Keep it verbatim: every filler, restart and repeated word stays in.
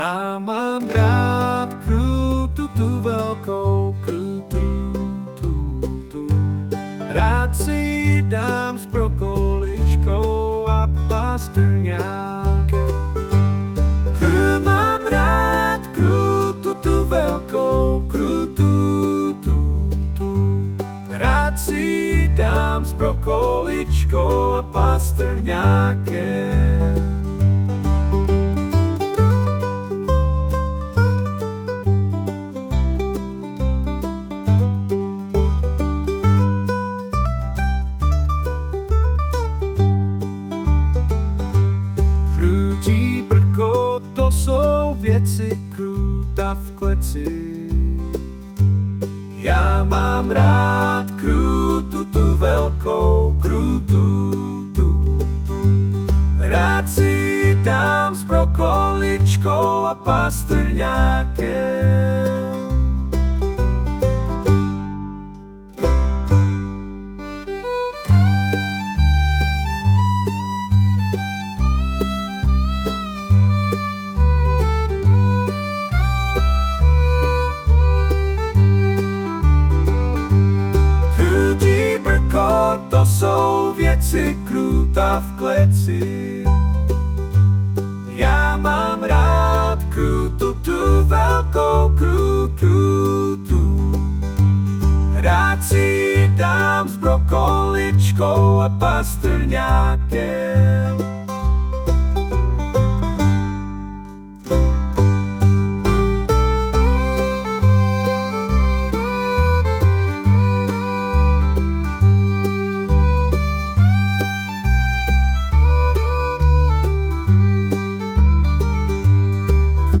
Já mám rád krutu, tu velkou krutu, tu, tu. Rád si ji dám s brokoličkou a pastrňákem. Mám rád krutu, tu velkou krutu, tu, tu. Rád si ji dám s brokoličkou a pastrňákem. Krutí prko, to jsou věci kruta v kleci. Já mám rád krutu, tu velkou krutu, tu, tu. Rád si ji dám s brokoličkou a pastrňákem. To jsou věci kruta v kleci. Já mám rád krutu, tu velkou krutu, tu. Rád si ji dám s brokoličkou a pastrňákem.